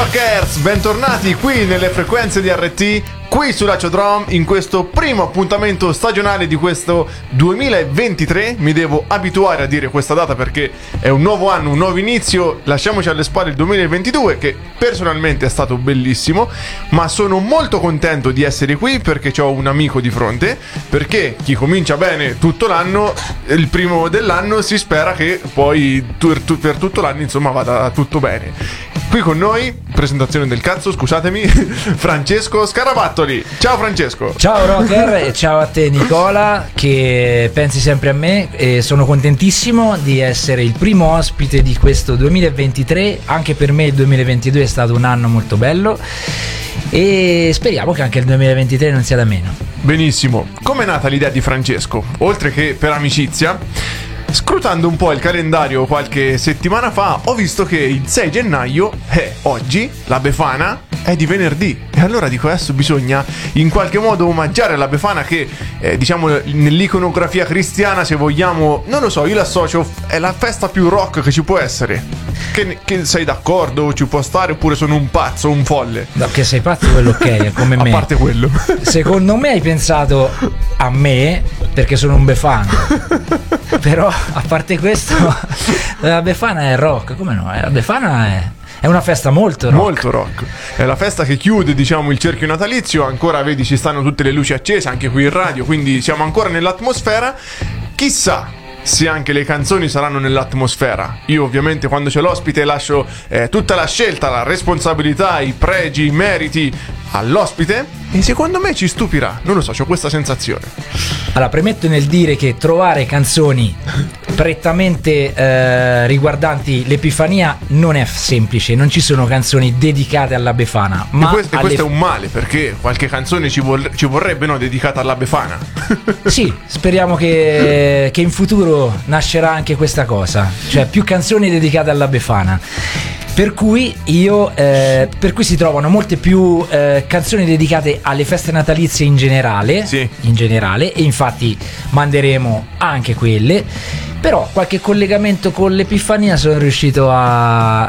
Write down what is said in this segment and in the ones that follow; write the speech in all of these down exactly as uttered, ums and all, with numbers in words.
Rockers, bentornati qui nelle frequenze di R T, qui su Laciodrome, in questo primo appuntamento stagionale di questo duemilaventitré. Mi devo abituare a dire questa data perché è un nuovo anno, un nuovo inizio. Lasciamoci alle spalle il duemilaventidue, che personalmente è stato bellissimo, ma sono molto contento di essere qui perché ho un amico di fronte, perché chi comincia bene tutto l'anno, il primo dell'anno, si spera che poi per tutto l'anno insomma vada tutto bene. Qui con noi, presentazione del cazzo, scusatemi, Francesco Scarabattoli. Ciao Francesco. Ciao Rocker e ciao a te Nicola, che pensi sempre a me, e sono contentissimo di essere il primo ospite di questo duemilaventitré. Anche per me il duemilaventidue è stato un anno molto bello e speriamo che anche il duemilaventitré non sia da meno. Benissimo. Com'è nata l'idea di Francesco? Oltre che per amicizia, scrutando un po' il calendario qualche settimana fa, ho visto che il sei gennaio, eh, oggi, la Befana è di venerdì. E allora dico, adesso bisogna in qualche modo omaggiare la Befana che, eh, diciamo, nell'iconografia cristiana, se vogliamo, non lo so, io l'associo, è la festa più rock che ci può essere. Che, che sei d'accordo? Ci può stare? Oppure sono un pazzo, un folle? No, che sei pazzo, quello ok, è come me. A parte quello. Secondo me hai pensato a me perché sono un Befana. Però a parte questo, la Befana è rock, come no? La Befana è, è una festa molto rock. Molto rock. È la festa che chiude, diciamo, il cerchio natalizio. Ancora, vedi, ci stanno tutte le luci accese, anche qui in radio, quindi siamo ancora nell'atmosfera. Chissà se anche le canzoni saranno nell'atmosfera. Io ovviamente quando c'è l'ospite lascio eh, tutta la scelta, la responsabilità, i pregi, i meriti all'ospite, e secondo me ci stupirà, non lo so, ho questa sensazione. Allora, premetto nel dire che trovare canzoni prettamente eh, riguardanti l'Epifania non è semplice, non ci sono canzoni dedicate alla Befana, ma e questo, alle... e questo è un male, perché qualche canzone ci, vor- ci vorrebbe, no, dedicata alla Befana. Sì, speriamo che, che in futuro nascerà anche questa cosa, cioè più canzoni dedicate alla Befana. Per cui io eh, per cui si trovano molte più eh, canzoni dedicate alle feste natalizie in generale, sì. in generale, e infatti manderemo anche quelle. Però qualche collegamento con l'Epifania sono riuscito a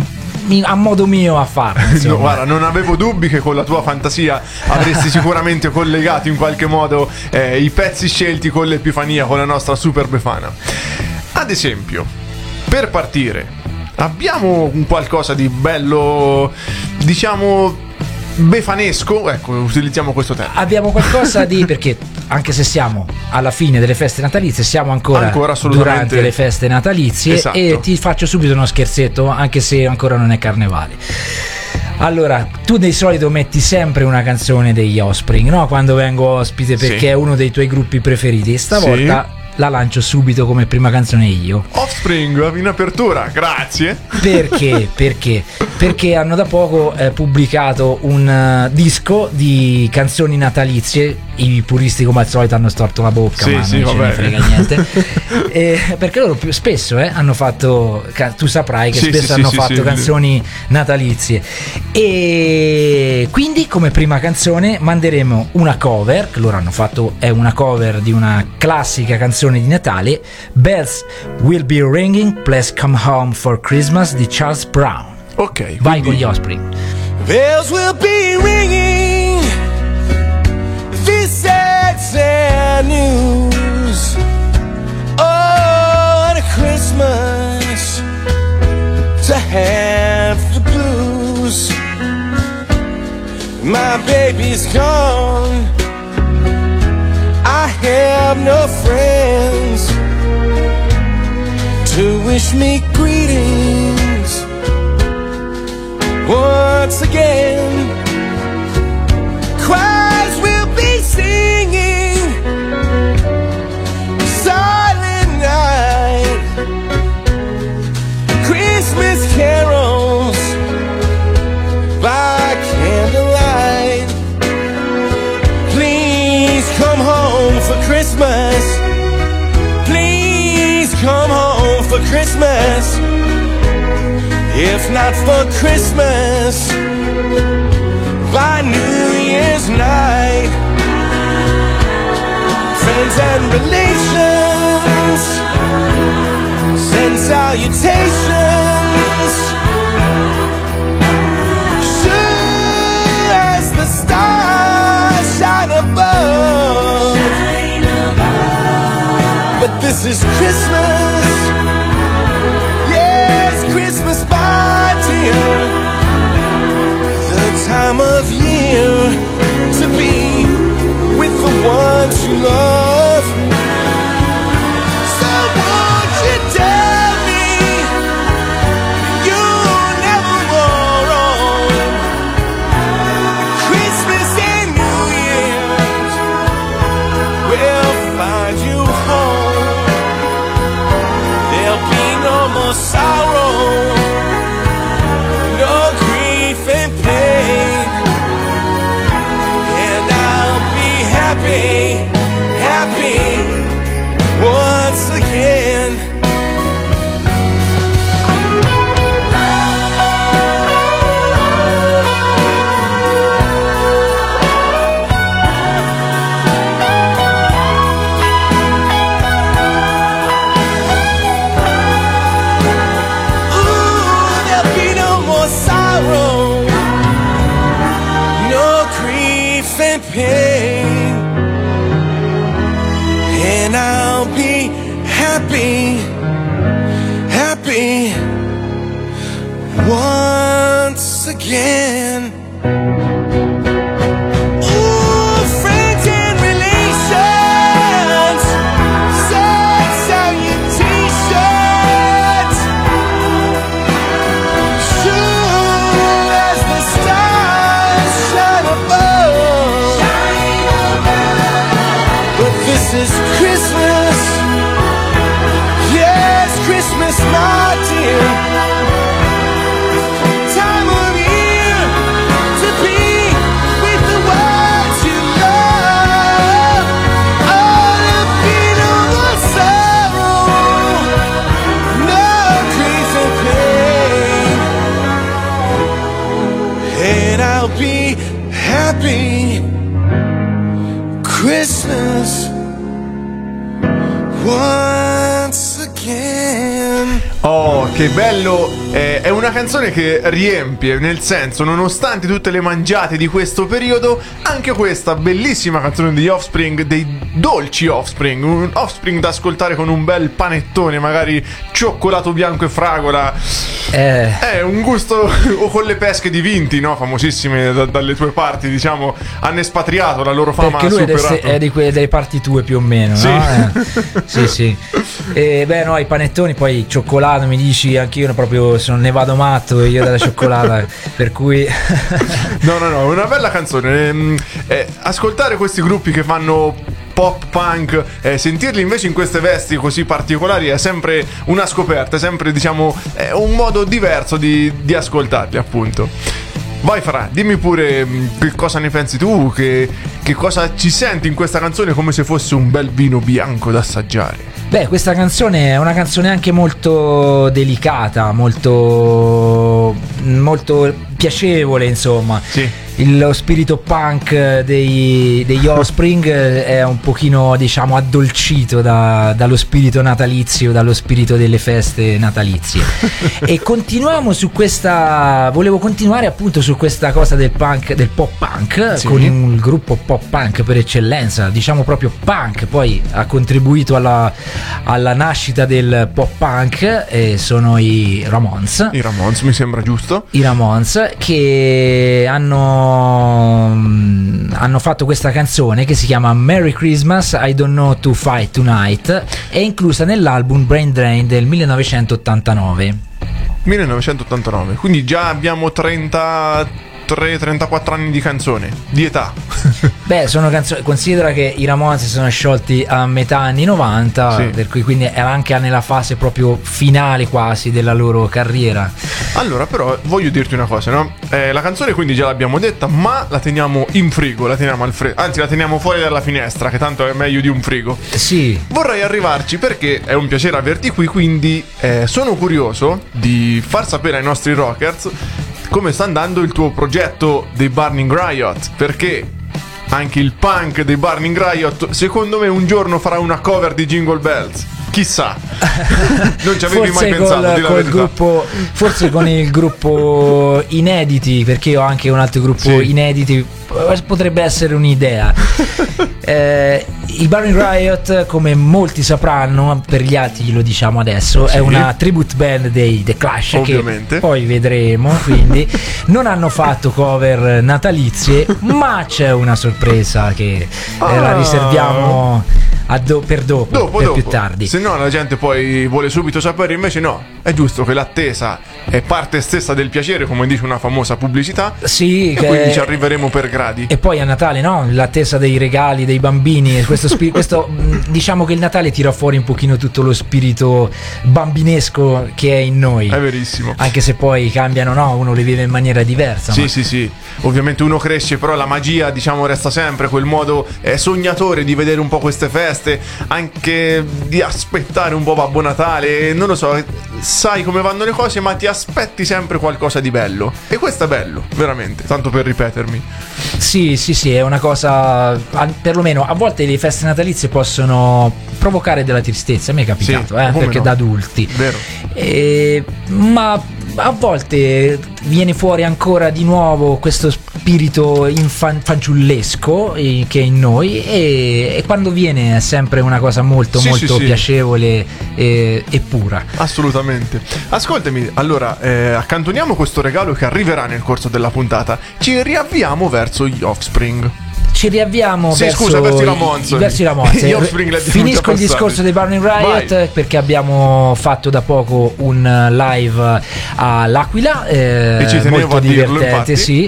a modo mio a farlo. No, guarda, non avevo dubbi che con la tua fantasia avresti sicuramente collegato in qualche modo eh, i pezzi scelti con l'Epifania, con la nostra super Befana. Ad esempio, per partire, abbiamo un qualcosa di bello, diciamo, befanesco, ecco, utilizziamo questo termine. Abbiamo qualcosa di, perché anche se siamo alla fine delle feste natalizie, siamo ancora, ancora durante le feste natalizie. Esatto. E ti faccio subito uno scherzetto, anche se ancora non è carnevale. Allora, tu di solito metti sempre una canzone degli Offspring, no? Quando vengo ospite, perché sì. è uno dei tuoi gruppi preferiti. Stavolta sì. La lancio subito come prima canzone io. Offspring in apertura, grazie. Perché? Perché? Perché hanno da poco eh, pubblicato un uh, disco di canzoni natalizie. I puristi come al solito hanno storto la bocca, sì, ma sì, non ce vabbè. ne frega niente. eh, perché loro più spesso eh, hanno fatto, tu saprai che sì, spesso sì, hanno sì, fatto sì, canzoni sì. natalizie. E quindi come prima canzone manderemo una cover che loro hanno fatto, è una cover di una classica canzone di Natale, Bells Will Be Ringing, Please Come Home for Christmas di Charles Brown. Ok, vai quindi... con gli Offspring. Bells will be ringing, this sad, sad news. Oh, what a Christmas to have the blues. My baby's gone, I have no friends to wish me greetings once again. Choirs will be singing Silent Night, Christmas carols by candlelight. Please come home for Christmas. Please come home for Christmas. If not for Christmas, by New Year's night. Friends and relations send salutations. but this is Christmas. Yes, Christmas, my dear. The time of year to be with the ones you love. So won't you tell me you'll never go wrong? Christmas and New Year's will find you home. There'll be no more sorrow, no grief and pain, and I'll be happy, happy once again. Ooh, there'll be no more sorrow, no grief and pain, and I'll be happy, happy once again. Ooh, friends and relations, send salutations. Soon as the stars shine above, but this is Christmas. Yes, Christmas, my dear. Time of year to be with the ones you love. Oh, there'll be no more sorrow, no grief and pain, and I'll be happy. Christmas once again. Oh, che bello! Eh, è una canzone che riempie, nel senso, nonostante tutte le mangiate di questo periodo, anche questa bellissima canzone degli Offspring, dei dolci Offspring, un Offspring da ascoltare con un bel panettone, magari cioccolato bianco e fragola. Eh, È un gusto, o con le pesche di Vinti, no? Famosissime da- dalle tue parti, diciamo, hanno espatriato, la loro fama perché ha lui è, superato. de- è di quelle delle parti tue più o meno, Sì. no? Eh, sì, sì. E beh, no, i panettoni, poi cioccolato, mi dici, anch'io proprio sono, ne vado matto io della cioccolata, per cui No, no, no, una bella canzone. Ehm, eh, ascoltare questi gruppi che fanno pop punk, eh, sentirli invece in queste vesti così particolari è sempre una scoperta, è sempre, diciamo, è un modo diverso di, di ascoltarli, appunto. Vai Fra, dimmi pure mh, che cosa ne pensi tu, che, che cosa ci senti in questa canzone, come se fosse un bel vino bianco da assaggiare. beh, questa canzone è una canzone anche molto delicata, molto molto piacevole, insomma. Sì. Il- lo spirito punk dei, degli Offspring è un pochino, diciamo, addolcito da- dallo spirito natalizio, dallo spirito delle feste natalizie. E continuiamo su questa, volevo continuare appunto su questa cosa del punk, del pop punk, Sì. con un gruppo pop punk per eccellenza, diciamo proprio punk, poi ha contribuito alla, alla nascita del pop punk, e sono i Ramones. I Ramones, mi sembra giusto. I Ramones, che hanno hanno fatto questa canzone che si chiama Merry Christmas, I Don't Know To Fight Tonight, è inclusa nell'album Brain Drain del millenovecentottantanove. millenovecentottantanove, quindi già abbiamo trentatré trentaquattro anni di canzone, di età. Beh, sono canzoni, considera che i Ramones si sono sciolti a metà anni novanta, Sì. per cui quindi era anche nella fase proprio finale quasi della loro carriera. Allora, però, voglio dirti una cosa, no? Eh, la canzone quindi già l'abbiamo detta, ma la teniamo in frigo, la teniamo al freddo, anzi la teniamo fuori dalla finestra, che tanto è meglio di un frigo. Sì, Vorrei arrivarci perché è un piacere averti qui, quindi eh, sono curioso di far sapere ai nostri rockers come sta andando il tuo progetto dei Burning Riot, perché anche il punk dei Burning Riot secondo me un giorno farà una cover di Jingle Bells. Chissà, non ci avevi forse mai pensato, col, di la col verità. gruppo, forse con il gruppo Inediti, perché io ho anche un altro gruppo Sì. Inediti, potrebbe essere un'idea. eh, I Burning Riot, come molti sapranno, per gli altri lo diciamo adesso, Sì. è una tribute band dei The Clash, Ovviamente. che poi vedremo, quindi non hanno fatto cover natalizie, ma c'è una sorpresa che eh, la Ah. riserviamo a do- per dopo, Dopo, per dopo. più tardi. Se no la gente poi vuole subito sapere, invece no, è giusto che l'attesa è parte stessa del piacere, come dice una famosa pubblicità, Sì, e che- quindi ci arriveremo per gradi. E poi a Natale, no? L'attesa dei regali, dei bambini, e questo, spi- questo mh, diciamo che il Natale tira fuori un pochino tutto lo spirito bambinesco che è in noi. È verissimo. Anche se poi cambiano, no? Uno le vive in maniera diversa. Sì, ma- sì, sì. Ovviamente uno cresce, però la magia, diciamo, resta sempre quel modo eh, sognatore di vedere un po' queste feste, anche di aspettare un po' Babbo Natale. Non lo so, sai come vanno le cose, ma ti aspetti sempre qualcosa di bello. E questo è bello, veramente, tanto per ripetermi. Sì, sì, sì, è una cosa. a- Perlomeno a volte le feste natalizie possono provocare della tristezza. A me è capitato, Sì, eh, come perché no. da adulti. Vero. E- ma a volte viene fuori ancora di nuovo questo spirito infan- fanciullesco eh, che è in noi, e, e quando viene è sempre una cosa molto Sì, molto sì, sì. piacevole e, e pura. Assolutamente. Ascoltami, allora, eh, accantoniamo questo regalo che arriverà nel corso della puntata. Ci riavviamo verso gli Offspring. Ci riavviamo Sì, verso, scusa, verso i i- Ramones. verso i Ramones. Gli Offspring li abbiamo Finisco già il passati. discorso dei Burning Riot Vai. perché abbiamo fatto da poco un live all'Aquila, eh, E ci tenevo molto a dirlo, divertente, infatti. sì.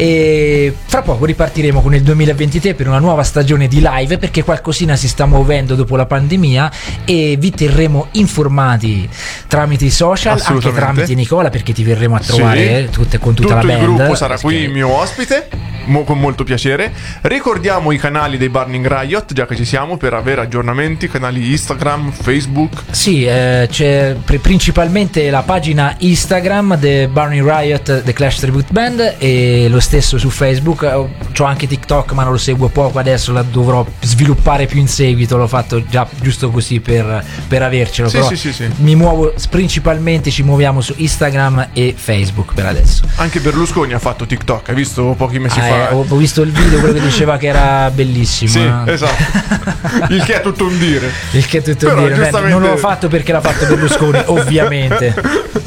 E fra poco ripartiremo con il duemilaventitré per una nuova stagione di live, perché qualcosina si sta muovendo dopo la pandemia e vi terremo informati tramite i social, anche Assolutamente. tramite Nicola, perché ti verremo a trovare Sì. eh, tutte, con tutta Tutto la il band. gruppo sarà qui Perché- mio ospite, mo- con molto piacere. Ricordiamo i canali dei Burning Riot, già che ci siamo, per avere aggiornamenti, canali Instagram, Facebook. Sì, eh, c'è pr- principalmente la pagina Instagram The Burning Riot, The Clash Tribute Band, e lo stesso su Facebook. Eh, C'ho anche TikTok, ma non lo seguo poco adesso, la dovrò sviluppare più in seguito. L'ho fatto già giusto così per, per avercelo. Sì, però sì, sì, sì. mi muovo principalmente, ci muoviamo su Instagram e Facebook per adesso. Anche Berlusconi ha fatto TikTok, hai visto pochi mesi Ah, fa? eh, ho, ho visto il video, quello che diceva che era bellissimo. Sì, eh. esatto. Il che è tutto un dire. Il che è tutto Però, dire, non è- giustamente- non l'ho fatto perché l'ha fatto Berlusconi, ovviamente.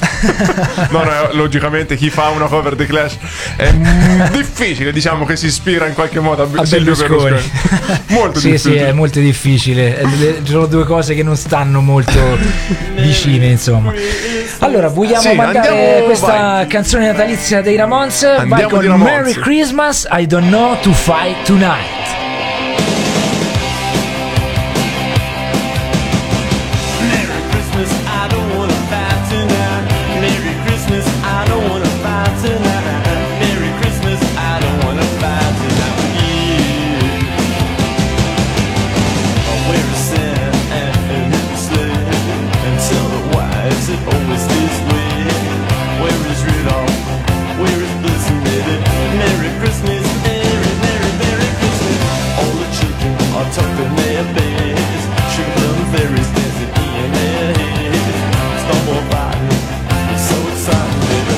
No, no, logicamente chi fa una cover di Clash è mm, difficile, diciamo, che si ispira in qualche modo a, A Silvio Berlusconi. Berlusconi. Molto sì, difficile. sì, è molto difficile. Eh, le- Ci sono due cose che non stanno molto vicine, insomma. Allora, vogliamo Sì, mandare andiamo- questa vai. canzone natalizia dei Ramones? Vai Andiamo con di Ramones. Merry Christmas, I don't know to fight tonight. Merry Christmas, I don't wanna fight tonight. Merry Christmas, I don't wanna fight tonight. Merry Christmas, I don't wanna fight tonight with you. I'll wear a Santa and a sled and tell her why is it always this way? Where is Rudolph? Where is Blitzen, baby? Merry Christmas, Merry, Merry, Merry Christmas. All the children are tucked in their beds. Sugar plum fairies dancing in their heads. Stumble by, it's so exciting, baby.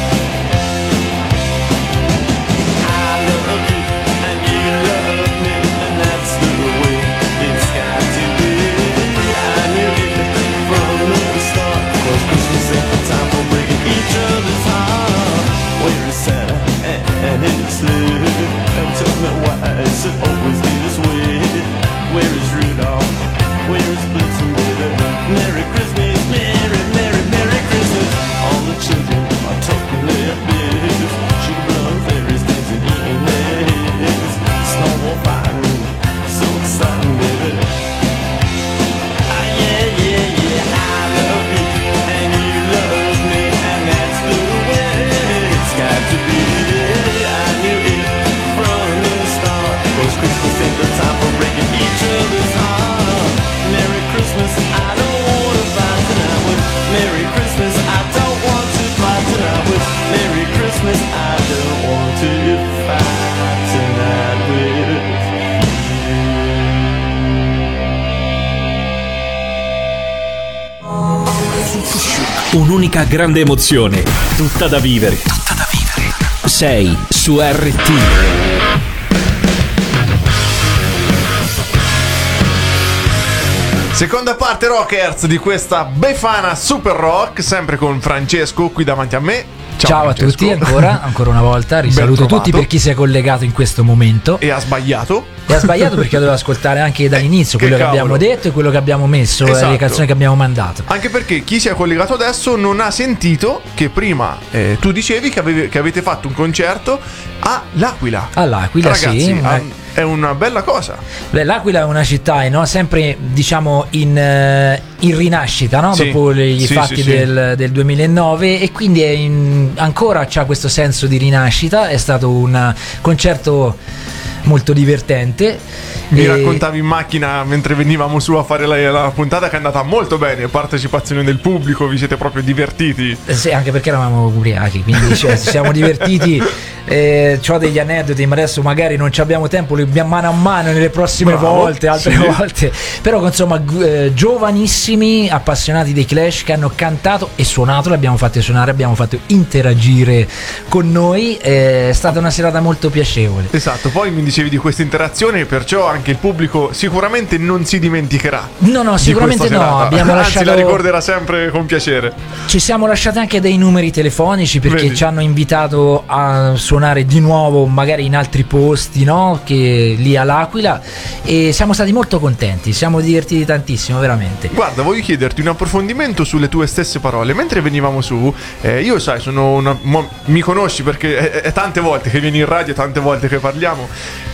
I love you and you love me, and that's the way it's got to be. I knew it from the start, 'cause Christmas ain't the time for breaking each other's heart. Where is Santa and, and his sled? And tell me why is it always this way? Where is Rudolph? Where is Blitzen, baby? Merry Christmas, Merry, Merry, Merry Christmas. All the children are talking their beds. Sugar plum fairies dancing in their heads. Snowball fighting, so exciting, baby. Ah, yeah, yeah, yeah, I love you and you love me, and that's the way it's got to be. I knew it from the start, 'cause Christmas ain't the time for breaking each other's heart. Merry Christmas, Un'unica grande emozione, tutta da vivere. Tutta da vivere. Sei su R T. Seconda parte Rockers di questa Befana Super Rock, sempre con Francesco qui davanti a me. Ciao, Ciao a Francesco. tutti ancora, ancora una volta, risaluto Ben trovato. tutti per chi si è collegato in questo momento. E ha sbagliato. E ha sbagliato perché doveva ascoltare anche dall'inizio Che quello che cavolo. abbiamo detto e quello che abbiamo messo, Esatto. le canzoni che abbiamo mandato. Anche perché chi si è collegato adesso non ha sentito che prima eh, tu dicevi che, avevi- che avete fatto un concerto a L'Aquila. All'Aquila, Ragazzi, sì. ah, è una bella cosa. Beh, L'Aquila è una città, no? Sempre diciamo in, eh, in rinascita, no? Sì, Dopo gli sì, fatti sì, sì. Del, del duemilanove, e quindi è in- ancora c'ha questo senso di rinascita. È stato un concerto molto divertente. Mi E- raccontavi in macchina mentre venivamo su a fare la, la puntata che è andata molto bene, partecipazione del pubblico, vi siete proprio divertiti. Eh, sì, anche perché eravamo ubriachi, quindi cioè, ci siamo divertiti. Eh, c'ho degli aneddoti, ma adesso magari non ci abbiamo tempo, li abbiamo mano a mano nelle prossime Bravo, volte, altre sì. volte. Però insomma, gu- eh, giovanissimi appassionati dei Clash che hanno cantato e suonato, li abbiamo fatti suonare, abbiamo fatto interagire con noi. Eh, è stata una serata molto piacevole. Esatto, poi mi dicevi di questa interazione, perciò anche il pubblico sicuramente non si dimenticherà. No, no, di sicuramente questa no. serata. Abbiamo Anzi, lasciato. la ricorderà sempre con piacere. Ci siamo lasciati anche dei numeri telefonici perché Vedi. ci hanno invitato a suonare di nuovo, magari in altri posti, no? Che lì all'Aquila, e siamo stati molto contenti, siamo divertiti tantissimo, veramente. Guarda, voglio chiederti un approfondimento sulle tue stesse parole. Mentre venivamo su, eh, io sai, sono una, mo- mi conosci perché è, è tante volte che vieni in radio, tante volte che parliamo.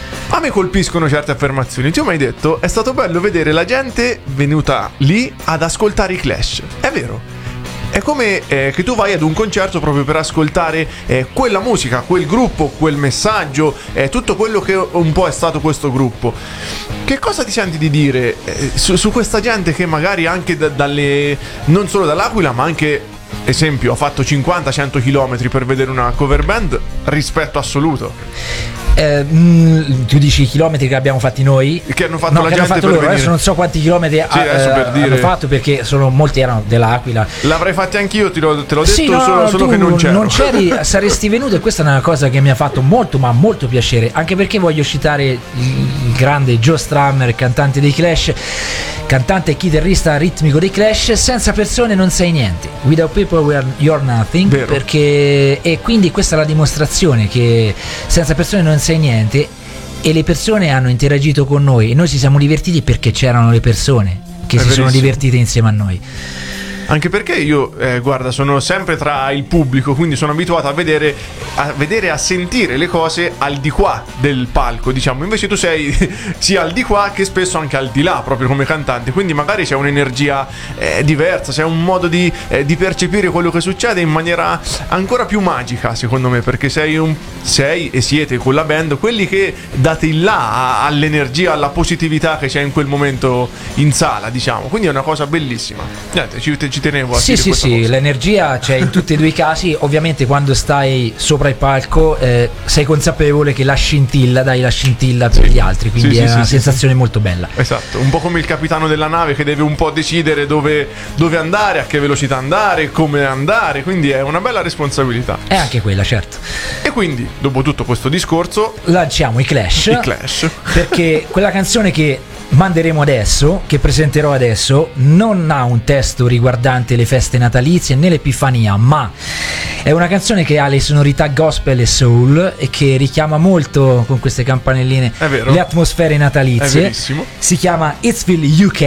A me colpiscono certe affermazioni. Tu mi hai detto, è stato bello vedere la gente venuta lì ad ascoltare i Clash. È vero. È come eh, che tu vai ad un concerto proprio per ascoltare eh, quella musica, quel gruppo, quel messaggio, eh, tutto quello che un po' è stato questo gruppo. Che cosa ti senti di dire eh, su, su questa gente che magari anche da- dalle non solo dall'Aquila, ma anche, esempio, ha fatto cinquanta cento chilometri per vedere una cover band? Rispetto assoluto. Eh, mh, tu dici i chilometri che abbiamo fatti noi? Che hanno fatto No, la che hanno gente fatto per loro. venire. Adesso non so quanti chilometri Sì, ha- adesso per eh, dire. hanno fatto, perché sono, molti erano dell'Aquila. L'avrei fatti anch'io, te l'ho, te l'ho detto, Sì, no, solo, solo tu che non c'ero. non c'eri, saresti venuto, e questa è una cosa che mi ha fatto molto ma molto piacere, anche perché voglio citare il, il grande Joe Strummer, cantante dei Clash, cantante e chitarrista ritmico dei Clash. Senza persone non sei niente, without people we are, you're nothing. Vero. Perché, e quindi questa è la dimostrazione che senza persone non sei niente, e le persone hanno interagito con noi e noi ci siamo divertiti perché c'erano le persone che È si sono verissimo. divertite insieme a noi. Anche perché io, eh, guarda, sono sempre tra il pubblico, quindi sono abituato a vedere, a vedere e a sentire le cose al di qua del palco, diciamo. Invece tu sei sia al di qua che spesso anche al di là, proprio come cantante. Quindi magari c'è un'energia eh, diversa, c'è un modo di, eh, di percepire quello che succede in maniera ancora più magica, secondo me, perché sei, un, sei e siete con la band quelli che date il là a- all'energia, alla positività che c'è in quel momento in sala, diciamo. Quindi è una cosa bellissima. Niente, ci, ci tenevo a Sì, dire sì, questa sì, cosa. l'energia c'è in tutti e due i casi. Ovviamente quando stai sopra il palco eh, sei consapevole che la scintilla, dai la scintilla per Sì. gli altri, quindi Sì, è sì, una sì, sensazione molto bella. Esatto, un po' come il capitano della nave che deve un po' decidere dove, dove andare, a che velocità andare, come andare, quindi è una bella responsabilità. È anche quella, certo. E quindi, dopo tutto questo discorso, Lanciamo i Clash, i Clash. perché quella canzone che manderemo adesso, che presenterò adesso, non ha un testo riguardante le feste natalizie né l'Epifania, ma è una canzone che ha le sonorità gospel e soul e che richiama molto, con queste campanelline, È vero. le atmosfere È natalizie. verissimo. Si chiama Hitsville U K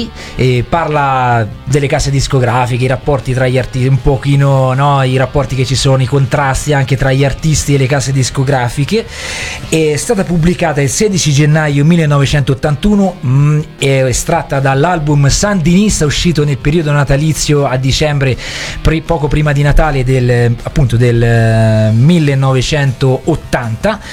e parla delle case discografiche, i rapporti tra gli artisti, un pochino, no, i rapporti che ci sono, i contrasti anche tra gli artisti e le case discografiche. È stata pubblicata il sedici gennaio millenovecentottantuno, mh, è estratta dall'album Sandinista, uscito nel periodo natalizio a dicembre, pre- poco prima di Natale del, appunto del eh, millenovecentottanta,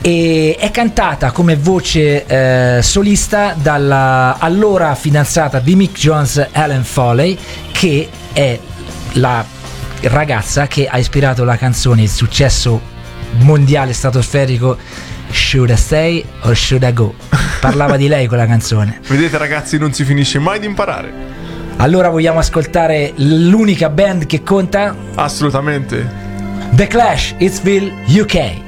e è cantata come voce eh, solista dalla allora fidanzata di Mick Jones, Ellen Foley, che è la ragazza che ha ispirato la canzone, il successo mondiale stratosferico Should I Stay or Should I Go? Parlava di lei quella canzone. Vedete ragazzi, non si finisce mai di imparare. Allora vogliamo ascoltare l'unica band che conta? Assolutamente. The Clash, Hitsville, U K.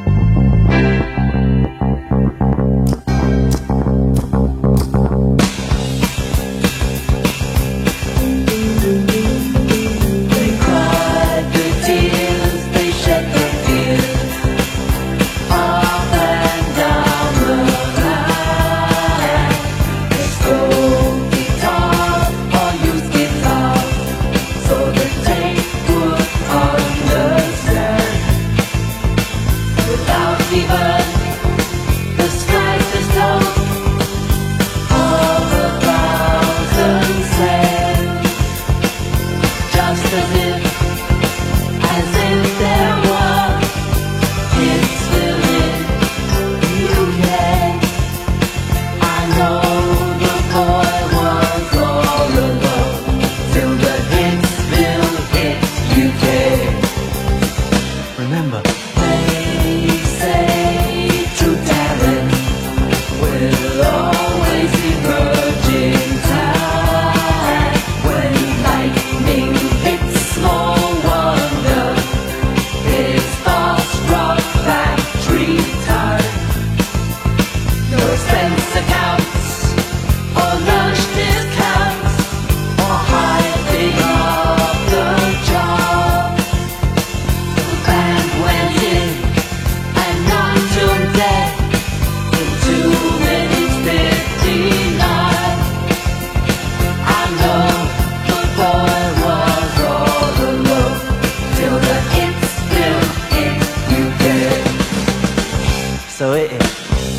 So it is.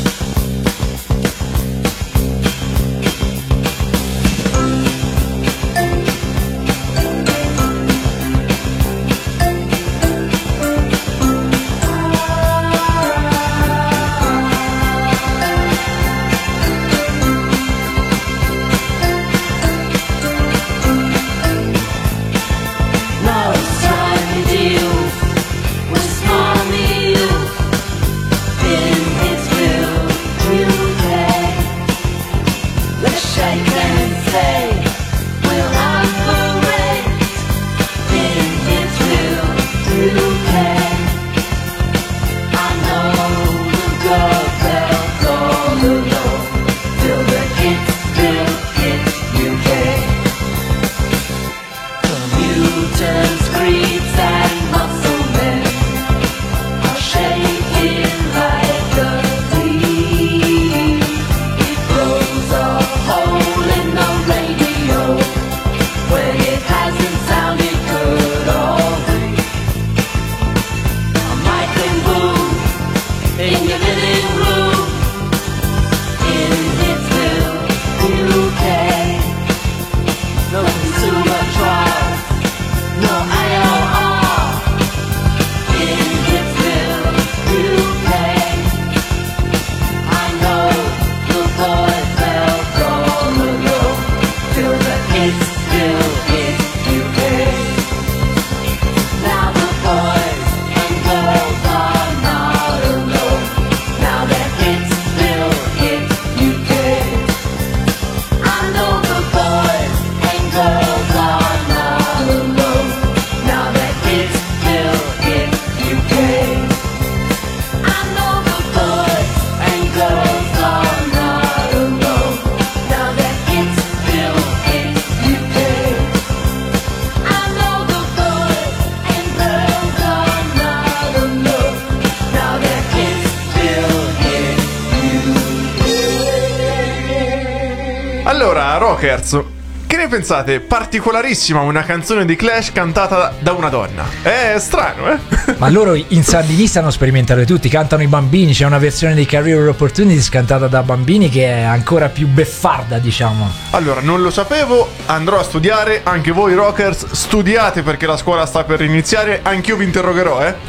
Allora, rockers, che ne pensate? Particolarissima una canzone di Clash cantata da una donna. È strano, eh? Ma loro in sandinista hanno sperimentato tutti, cantano i bambini, c'è una versione di Career Opportunities cantata da bambini che è ancora più beffarda, diciamo. Allora, non lo sapevo, andrò a studiare, anche voi rockers, studiate perché la scuola sta per iniziare, anch'io vi interrogerò, eh?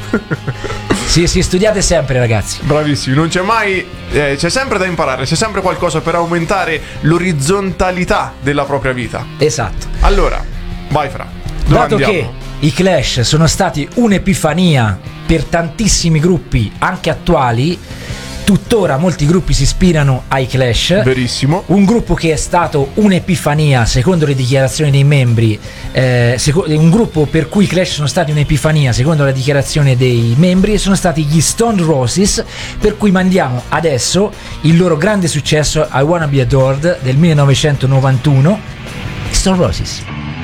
Sì, sì, studiate sempre, ragazzi. Bravissimi, non c'è mai, eh, c'è sempre da imparare, c'è sempre qualcosa per aumentare l'orizzontalità della propria vita. Esatto. Allora, vai Fra, dove Dato andiamo? che i Clash sono stati un'epifania per tantissimi gruppi, anche attuali, tuttora molti gruppi si ispirano ai Clash. Verissimo. Un gruppo che è stato un'epifania secondo le dichiarazioni dei membri, eh, seco- un gruppo per cui i Clash sono stati un'epifania secondo la dichiarazione dei membri sono stati gli Stone Roses, per cui mandiamo adesso il loro grande successo I Wanna Be Adored del millenovecentonovantuno, Stone Roses.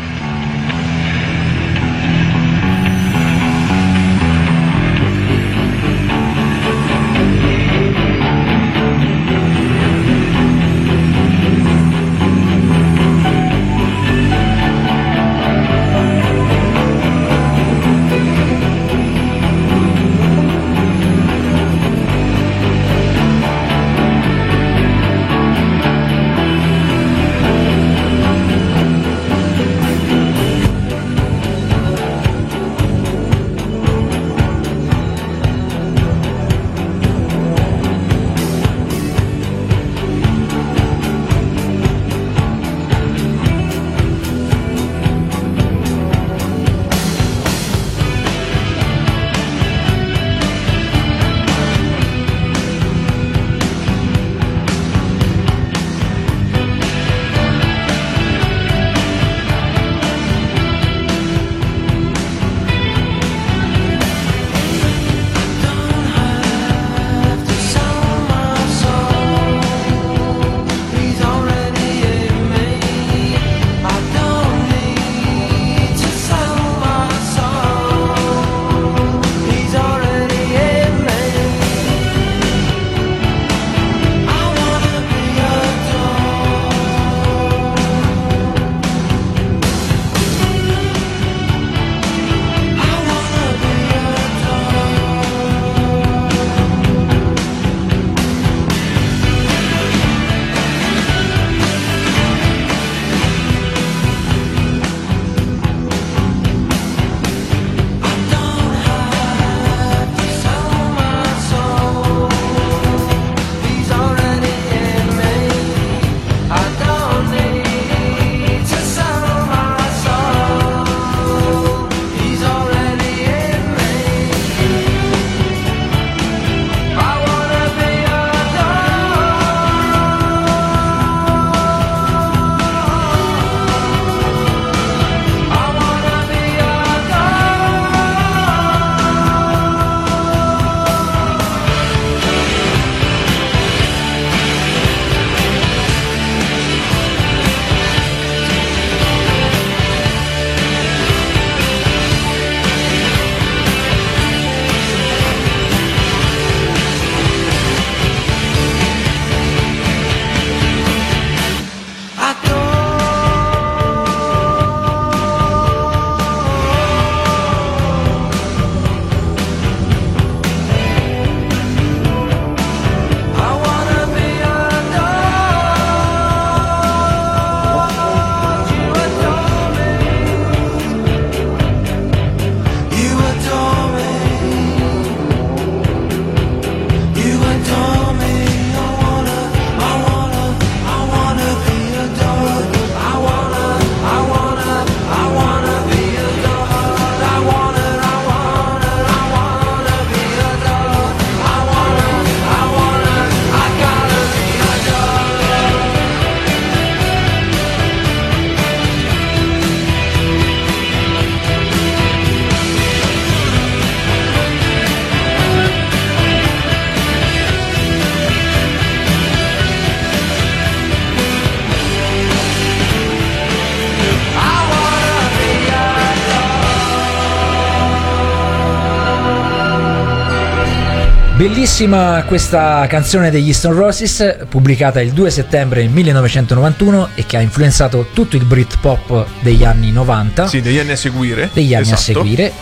Bellissima questa canzone degli Stone Roses, pubblicata il due settembre millenovecentonovantuno e che ha influenzato tutto il Britpop degli anni novanta. Sì, degli anni a seguire. Degli anni esatto. a seguire.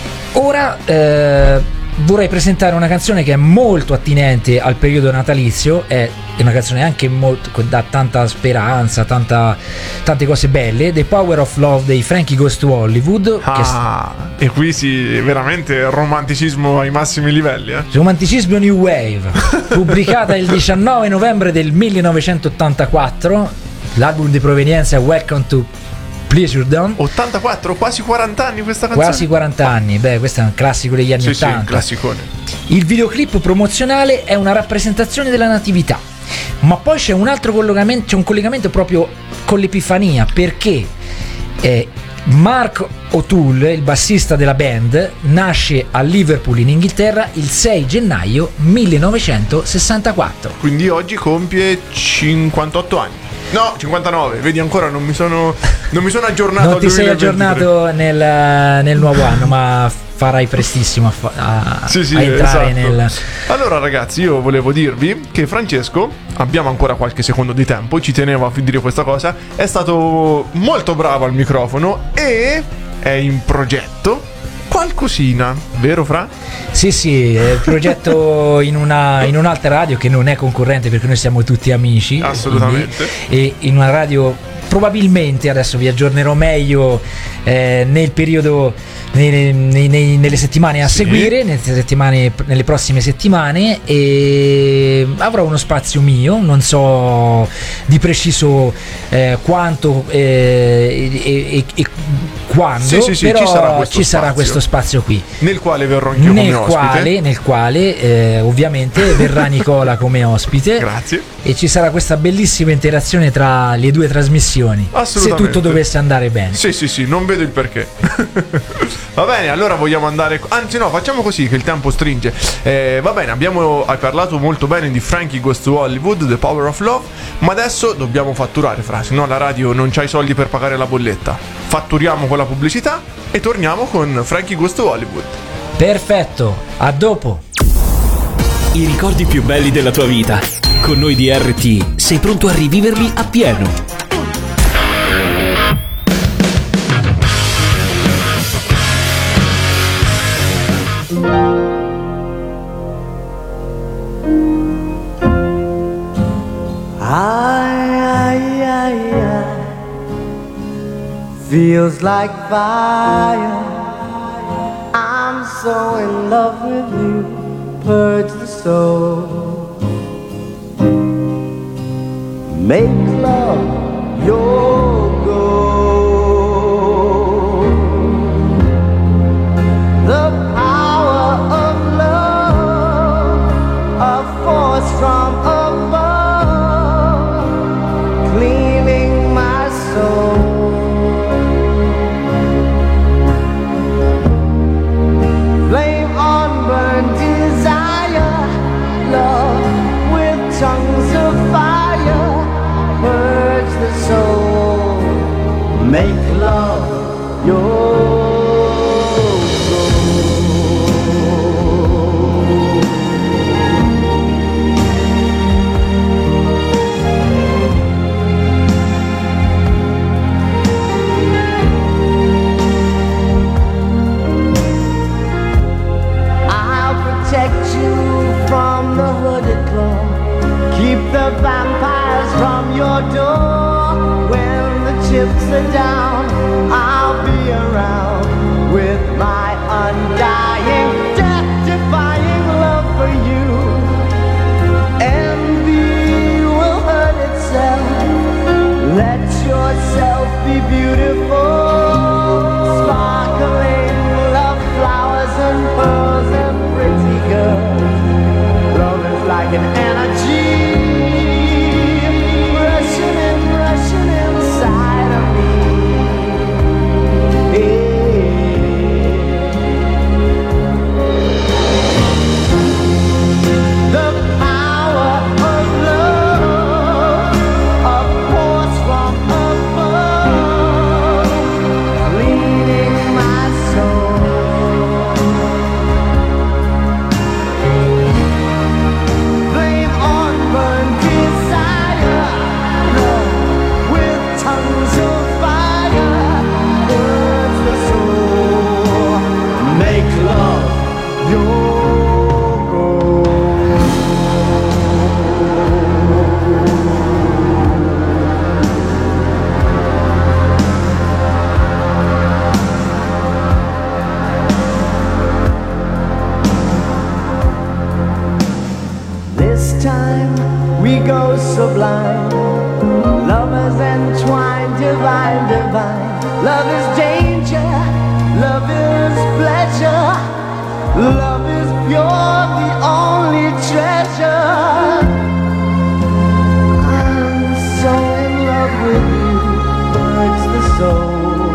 Ora eh, vorrei presentare una canzone che è molto attinente al periodo natalizio, è una canzone anche molto, dà tanta speranza, tanta, tante cose belle, The Power of Love dei Frankie Goes to Hollywood. Ah, che... e qui sì, veramente romanticismo ai massimi livelli, eh? Romanticismo New Wave, pubblicata il diciannove novembre del millenovecentottantaquattro. L'album di provenienza è Welcome to Pleasure Dome. ottantaquattro, quasi quaranta anni questa canzone. Quasi quaranta anni, beh, questo è un classico degli anni Sì, sì, ottanta. un classicone. Il videoclip promozionale è una rappresentazione della natività, ma poi c'è un altro collegamento, c'è un collegamento proprio con l'Epifania, perché eh, Mark O'Toole, il bassista della band, nasce a Liverpool in Inghilterra il sei gennaio millenovecentosessantaquattro. Quindi oggi compie cinquantotto anni. No, cinquantanove, vedi ancora non mi sono, non mi sono aggiornato Non al ti sei duemilaventitré. aggiornato nel, nel nuovo anno, ma farai prestissimo a, fa- a- Sì, sì, a entrare esatto. nel... Allora ragazzi, io volevo dirvi che Francesco, abbiamo ancora qualche secondo di tempo, ci tenevo a dire questa cosa, è stato molto bravo al microfono e è in progetto qualcosina, vero Fra? Sì, sì, è il progetto in, una, in un'altra radio che non è concorrente perché noi siamo tutti amici. Assolutamente. Quindi, e in una radio probabilmente, adesso vi aggiornerò meglio eh, nel periodo, nei- nei- nei- nelle settimane a Sì. seguire, nelle, settimane, nelle prossime settimane, e avrò uno spazio mio, non so di preciso eh, quanto eh, e, e- e quando, Sì, sì, sì, però ci sarà questo ci sarà spazio. questo spazio qui. Nel quale verrò anch'io Nel come quale, ospite. nel quale eh, ovviamente verrà Nicola come ospite. Grazie. E ci sarà questa bellissima interazione tra le due trasmissioni, se Assolutamente. tutto dovesse andare bene. Sì, sì, sì, non vedo il perché. Va bene, allora vogliamo andare. Anzi, no, facciamo così che il tempo stringe. Eh, va bene, abbiamo hai parlato molto bene di Frankie Goes to Hollywood, The Power of Love. Ma adesso dobbiamo fatturare, Fra, se no la radio non c'ha i soldi per pagare la bolletta. Fatturiamo con la pubblicità e torniamo con Frankie Goes to Hollywood. Perfetto, a dopo. I ricordi più belli della tua vita. Con noi di R T sei pronto a riviverli appieno. I, I, I, feels like fire. I'm so in love with you, purge the soul. Make love your goal. The power of love, a force from above, cleaning my soul. Flame on burn desire, love with tongues of fire, purge the soul, make love your protect you from the hooded claw. Keep the vampires from your door. When the chips are down, I'll be around with my undying, death-defying love for you. Envy will hurt itself. Let yourself be beautiful. Sparkling love flowers and pearls and pretty girls. Love is like an energy rushing and rushing inside of me. The power of love, a force from above, leading my soul. Flame on burn desire, love with tongues of fire, burns the soul, make love your This time we go sublime, lovers entwined, divine, divine. soul.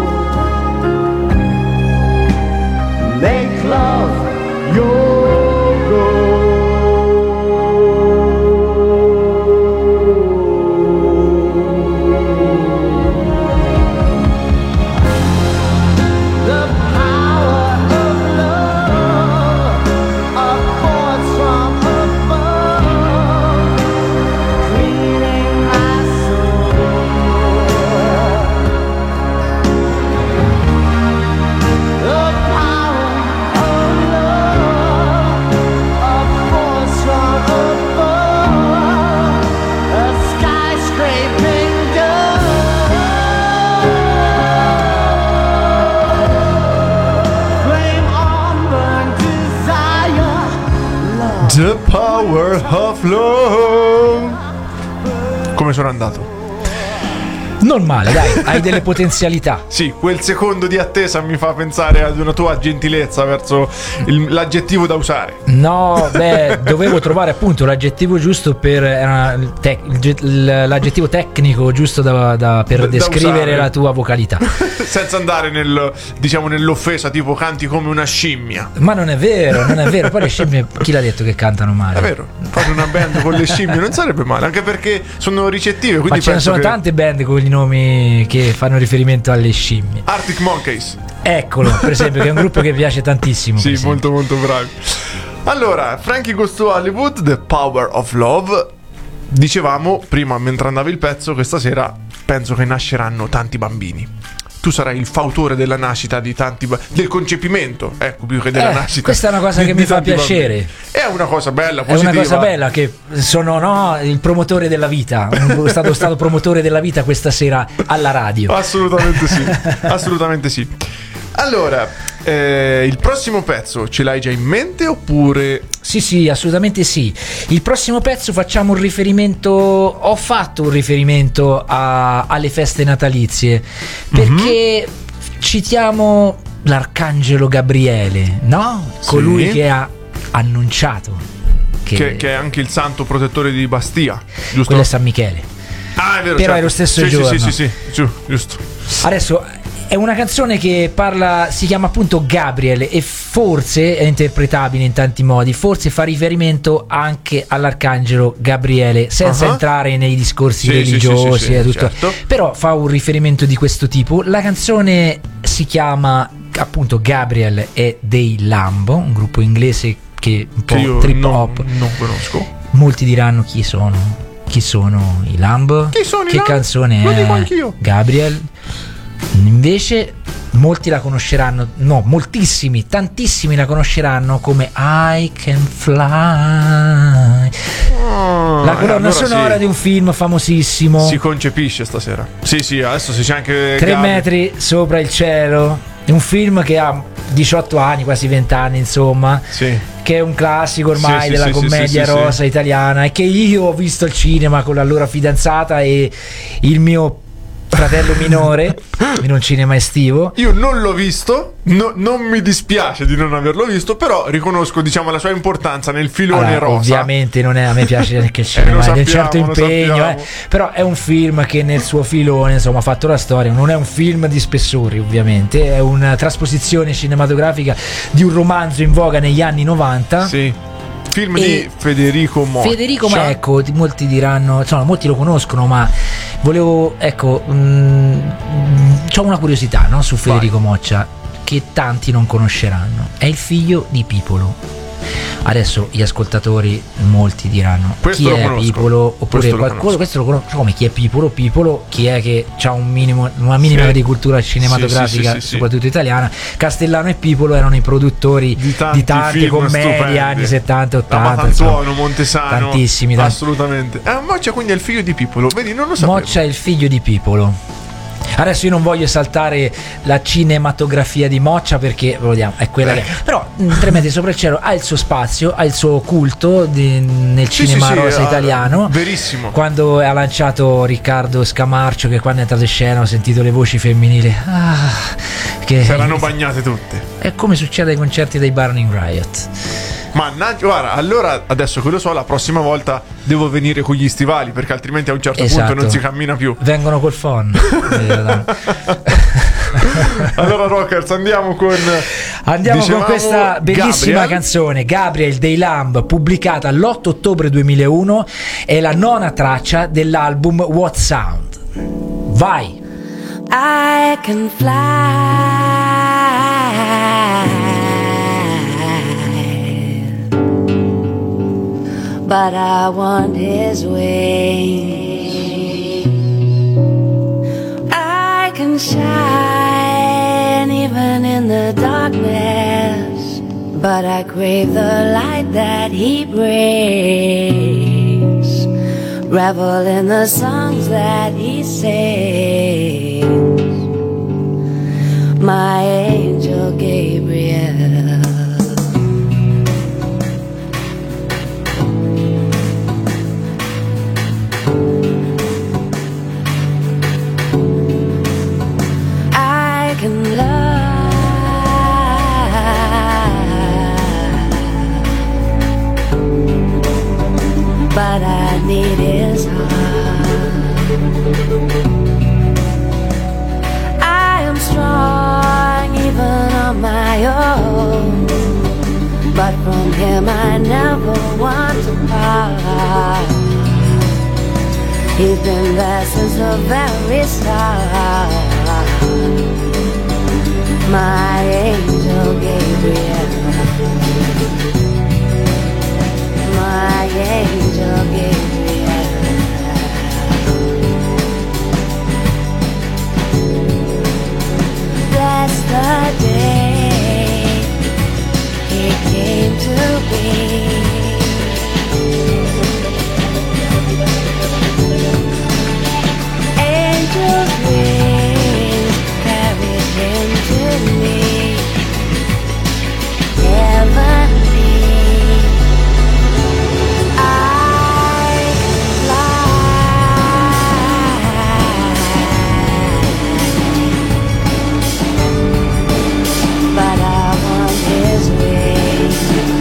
Make love your goal. The power of love, a force from above, cleaning my soul. The power of love, a force from above, a skyscraping dove, flame on burn desire, love. The Power of Love. Come sono andato? Non male, dai, hai delle potenzialità. Sì, quel secondo di attesa mi fa pensare ad una tua gentilezza verso il- l'aggettivo da usare. No, beh, dovevo trovare appunto l'aggettivo giusto per era il tec- il ge- il- l'aggettivo tecnico giusto da, da- per Da- da descrivere usare. la tua vocalità. Senza andare nel, diciamo, nell'offesa, tipo canti come una scimmia. Ma non è vero, non è vero. Poi le scimmie, chi l'ha detto che cantano male? È vero, fare una band con le scimmie non sarebbe male, anche perché sono ricettive, Ma quindi ce ne penso sono che... tante band con i nomi che fanno riferimento alle scimmie. Arctic Monkeys. Eccolo, per esempio, che è un gruppo che piace tantissimo. per Sì, esempio. molto molto bravi. Allora, Frankie Goes to Hollywood, The Power of Love. Dicevamo prima, mentre andava il pezzo, che stasera penso che nasceranno tanti bambini. Tu sarai il fautore della nascita di tanti ba- del concepimento, ecco, più che della Eh, nascita. questa è una cosa di- che di mi fa tanti piacere. bambini. È una cosa bella, È positiva. una cosa bella che sono no, il promotore della vita. Sono stato, stato promotore della vita questa sera alla radio. Assolutamente sì, assolutamente sì. Allora, eh, il prossimo pezzo ce l'hai già in mente oppure... Sì, sì, assolutamente sì. Il prossimo pezzo facciamo un riferimento. Ho fatto un riferimento a- alle feste natalizie perché citiamo l'arcangelo Gabriele, no? Colui Sì. che ha annunciato che, Che, che è anche il santo protettore di Bastia, giusto? quello è San Michele. Ah, è vero, Però certo. è lo stesso sì, giorno. Sì, sì, sì, sì, giu- giusto. Adesso è una canzone che parla, si chiama appunto Gabriel e forse è interpretabile in tanti modi, forse fa riferimento anche all'arcangelo Gabriele, senza Uh-huh. entrare nei discorsi Sì, sì, religiosi sì, sì, e sì, tutto. certo. Però fa un riferimento di questo tipo. La canzone si chiama appunto Gabriel e dei Lambo, un gruppo inglese che un po' Che io trip non, hop. non conosco. Molti diranno chi sono. Chi sono i Lamb? Chi sono i Che Lamb? canzone Lo è? dico anch'io. Gabriel. Invece molti la conosceranno, no, moltissimi, tantissimi la conosceranno come I Can Fly. Ah, La eh, colonna allora sonora sì. di un film famosissimo. Si concepisce stasera. Sì, sì, adesso si c'è anche Tre Gabi. metri sopra il cielo. È un film che ha diciotto anni, quasi venti anni, insomma. Sì. Che è un classico ormai Sì, sì, della sì, sì, commedia sì, sì, rosa italiana e che io ho visto al cinema con la loro fidanzata e il mio fratello minore in un cinema estivo. Io non l'ho visto, no- non mi dispiace di non averlo visto, però riconosco, diciamo, la sua importanza nel filone Allora, rosa. ovviamente non è, a me piace neanche il Eh, cinema, lo è di un sappiamo, certo lo impegno, eh. sappiamo. Però è un film che nel suo filone insomma ha fatto la storia, non è un film di spessori ovviamente, è una trasposizione cinematografica di un romanzo in voga negli anni novanta. Sì. Film E di Federico Moccia. Federico, ma ecco, ti- molti diranno, insomma, molti lo conoscono, ma volevo, ecco, ho una curiosità, no, su Federico Moccia che tanti non conosceranno. È il figlio di Pipolo. Adesso gli ascoltatori, molti diranno Questo chi lo è conosco. Pipolo, oppure Questo lo qualcosa, conosco. questo lo conosco come chi è Pipolo, Pipolo, chi è che ha un minimo, una minima Sì. di cultura cinematografica, Sì, sì, sì, sì, soprattutto italiana. Castellano e Pipolo erano i produttori Di tanti, di tante film commedie stupendi. anni settanta Da ottanta, Matantuono, insomma. Montesano. Tantissimi, tanti. Assolutamente. Eh, Moccia quindi è il figlio di Pipolo. Vedi, non lo sapevo. Moccia è il figlio di Pipolo. Adesso io non voglio esaltare la cinematografia di Moccia perché vediamo, è quella che però mh, Tre metri sopra il cielo ha il suo spazio, ha il suo culto di- nel Sì, cinema sì, sì, rosa ah, italiano. verissimo. Quando ha lanciato Riccardo Scamarcio, che quando è entrato in scena ho sentito le voci femminili, ah, che Si erano bagnate tutte. è come succede ai concerti dei Burning Riot. Mannaggia, guarda, allora adesso che lo so, la prossima volta devo venire con gli stivali, perché altrimenti a un certo Esatto. punto non si cammina più. Vengono col phon. Allora Rockers, andiamo con Andiamo dicevamo, con questa bellissima Gabriel. canzone, Gabriel dei Lamb, pubblicata l'otto ottobre duemilauno, è la nona traccia dell'album What Sound. Vai! I can fly, but I want his wings. I can shine even in the darkness, but I crave the light that he brings. Revel in the songs that he sings. My angel Gabriel. I can love, but I need his heart. I am strong even on my own, but from him I never want to part. He's been there since the very start. My angel Gabriel. My angel Gabriel. That's the day he came to be. Angels' wings carried him to me. Heavenly, I can fly, but I want his wings.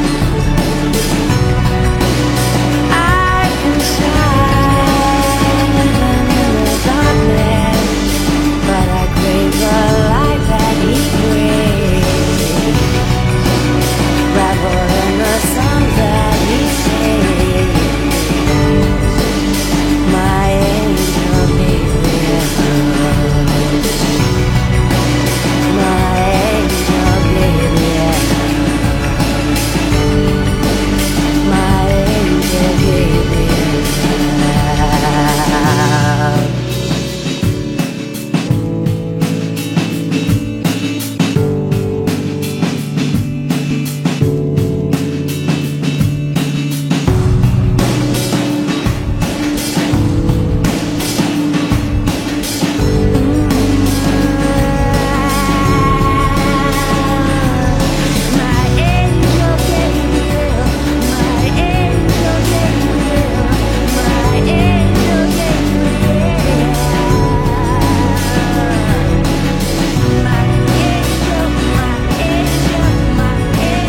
I can shine even in the darkness, but I crave the light that he brings. Revel in the songs that he sings. My angel Gabriel. My angel Gabriel. My angel Gabriel. My angel Gabriel, my angel Gabriel, my angel Gabriel. My angel, my angel, my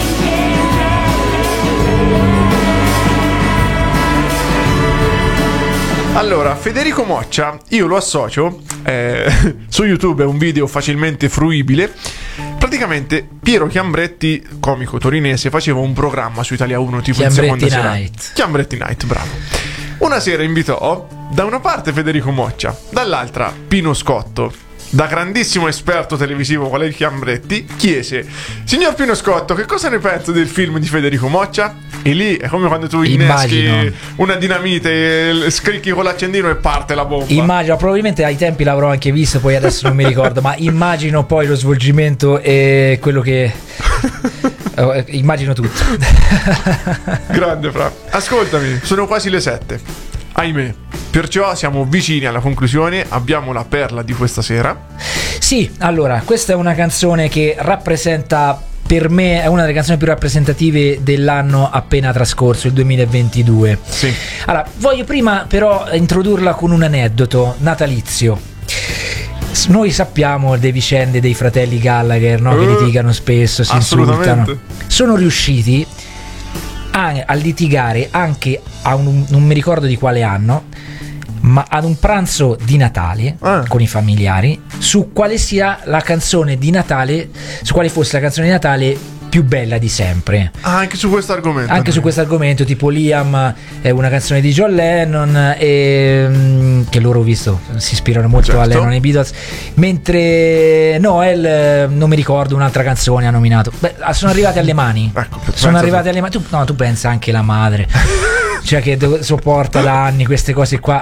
angel. Allora, Federico Moccia, io lo associo, eh, su YouTube è un video facilmente fruibile. Praticamente Piero Chiambretti, comico torinese, faceva un programma su Italia uno tipo in Chiambretti seconda serata. Night. Chiambretti Night, bravo. Una sera invitò da una parte Federico Moccia, dall'altra Pino Scotto. Da grandissimo esperto televisivo qual è il Chiambretti, chiese: signor Pino Scotto, che cosa ne pensa del film di Federico Moccia? E lì è come quando tu inneschi Immagino. una dinamite, scricchi con l'accendino e parte la bomba. Immagino, probabilmente ai tempi l'avrò anche visto, poi adesso non mi ricordo, ma immagino poi lo svolgimento e quello che... eh, immagino tutto. Grande Fra. Ascoltami, sono quasi le sette. Ahimè. Perciò siamo vicini alla conclusione, abbiamo la perla di questa sera. Sì, allora, questa è una canzone che rappresenta, per me, è una delle canzoni più rappresentative dell'anno appena trascorso, il duemilaventidue. Sì. Allora, voglio prima però introdurla con un aneddoto natalizio. S- Noi sappiamo le vicende dei fratelli Gallagher, no? Che Eh, litigano spesso, si assolutamente. insultano. Sono riusciti a, a litigare anche a un, non mi ricordo di quale anno, ma ad un pranzo di Natale Ah. con i familiari, su quale sia la canzone di Natale, su quale fosse la canzone di Natale più bella di sempre. Ah, anche su questo argomento. Anche su questo argomento, tipo Liam è una canzone di John Lennon, e, mm, che loro ho visto si ispirano molto Certo. a Lennon e ai Beatles, mentre Noel, eh, non mi ricordo un'altra canzone ha nominato. Beh, sono arrivati alle mani. Ecco, pensa sono tu. arrivati alle mani. Tu, no, tu pensa anche la madre, cioè che do- sopporta da anni queste cose qua.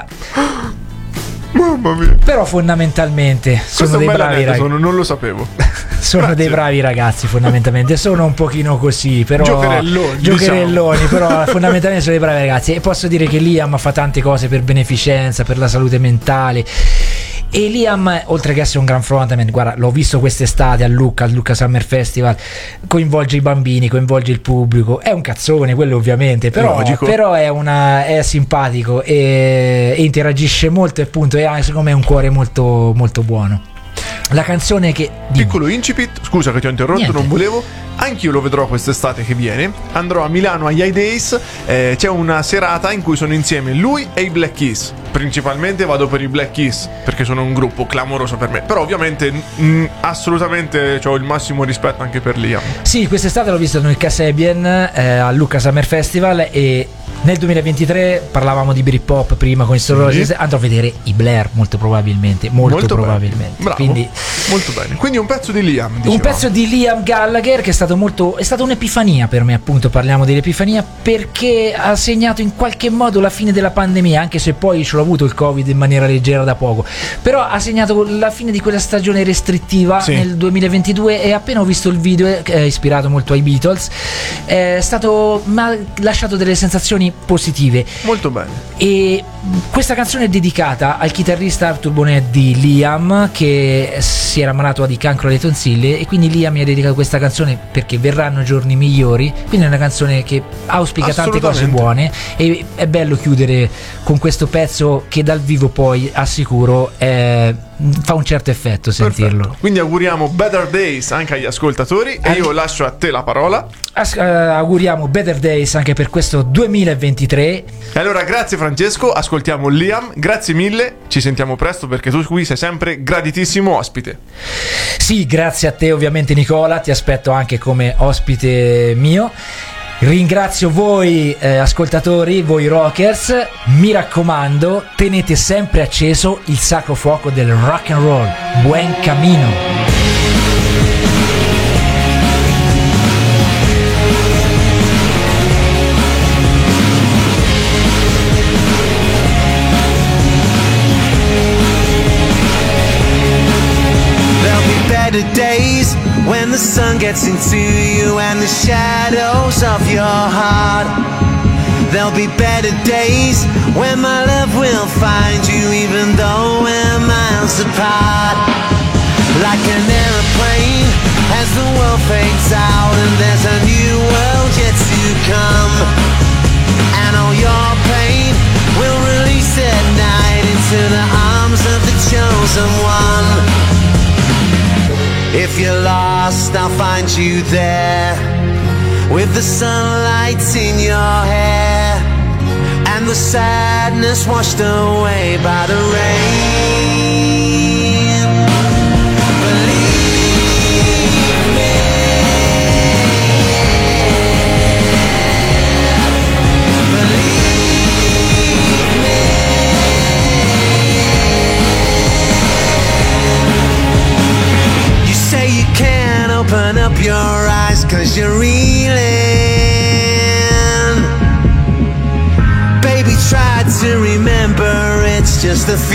Mamma mia. Però fondamentalmente Questo è sono un dei bel bravi aneddoto, ragazzi. non, non lo sapevo. Sono Grazie. dei bravi ragazzi, fondamentalmente. Sono un pochino così, però Giocherelloni, giocherelloni, diciamo. però fondamentalmente sono dei bravi ragazzi. E posso dire che Liam fa tante cose per beneficenza, per la salute mentale. E Liam, oltre che essere un gran frontman, guarda, l'ho visto quest'estate a Lucca, al Lucca Summer Festival, coinvolge i bambini, coinvolge il pubblico. È un cazzone, quello ovviamente, però, Logico. però è, una, è simpatico e, e interagisce molto, e appunto, e ha secondo me un cuore molto, molto buono. La canzone che... dimmi. Piccolo incipit, scusa che ti ho interrotto, Niente. non volevo. Anch'io lo vedrò quest'estate che viene. Andrò a Milano agli iDays. Eh, c'è una serata in cui sono insieme lui e i Black Keys. Principalmente vado per i Black Keys perché sono un gruppo clamoroso per me. Però ovviamente mh, assolutamente ho il massimo rispetto anche per Liam. Sì, quest'estate l'ho visto nel Kasabian, eh, al Lucca Summer Festival, e nel duemilaventitré parlavamo di Britpop prima con i Storology, andrò a vedere i Blair molto probabilmente, molto, Molto bene. probabilmente. Bravo. Quindi Molto bene. Quindi un pezzo di Liam, un dicevamo. pezzo di Liam Gallagher che è stato molto, è stata un'epifania per me, appunto, parliamo dell'epifania perché ha segnato in qualche modo la fine della pandemia, anche se poi ce l'ho avuto il Covid in maniera leggera da poco, però ha segnato la fine di quella stagione restrittiva Sì. nel duemilaventidue, e appena ho visto il video, che è ispirato molto ai Beatles, è stato, mi ha lasciato delle sensazioni positive. Molto bene. E questa canzone è dedicata al chitarrista Arthur Bonet di Liam, che si era malato di cancro alle tonsille, e quindi Liam mi ha dedicato questa canzone perché verranno giorni migliori. Quindi è una canzone che auspica tante cose Assolutamente. buone, e è bello chiudere con questo pezzo che dal vivo poi assicuro è, fa un certo effetto sentirlo. Perfetto. Quindi auguriamo Better Days anche agli ascoltatori. E io lascio a te la parola. As- eh, auguriamo Better Days anche per questo duemilaventitré. E allora grazie Francesco, ascoltiamo Liam, grazie mille, ci sentiamo presto perché tu qui sei sempre graditissimo ospite. Sì, grazie a te ovviamente Nicola, ti aspetto anche come ospite mio. Ringrazio voi eh, ascoltatori, voi rockers, mi raccomando, tenete sempre acceso il sacro fuoco del rock and roll. Buen camino. There'll be better days when the sun gets into you and the shadows of your heart. There'll be better days when my love will find you even though we're miles apart. Like an airplane as the world fades out and there's a new world yet to come. And all your pain will release at night into the arms of the chosen one. If you're lost, I'll find you there, with the sunlight in your hair, and the sadness washed away by the rain. Believe me. Believe me. You say you can't open up your eyes 'cause you're reeling. Baby, try to remember, it's just a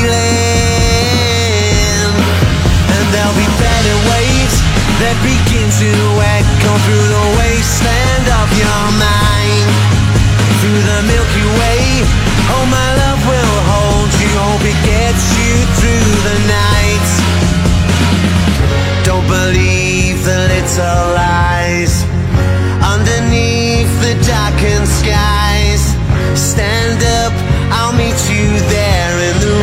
feeling. And there'll be better waves that begin to echo through the wasteland of your mind. Through the Milky Way, oh my love will hold you, hope it gets you through the night. Don't believe the little lies underneath the darkened skies. Stand up, I'll meet you there in the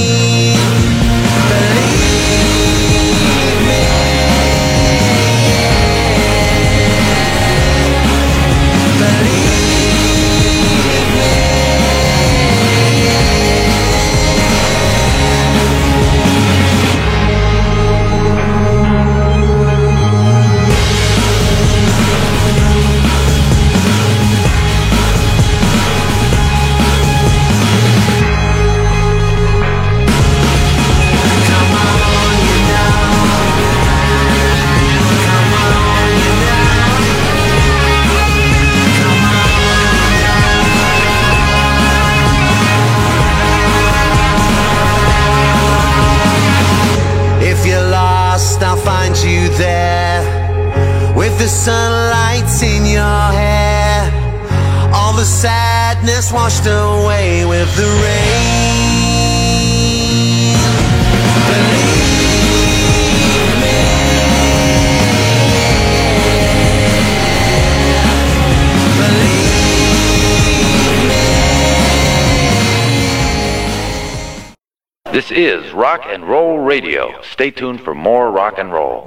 rain. Believe me. I'll find you there, with the sunlight in your hair, all the sadness washed away with the rain. Believe me, believe me. This is Rock and Roll Radio. Stay tuned for more rock and roll.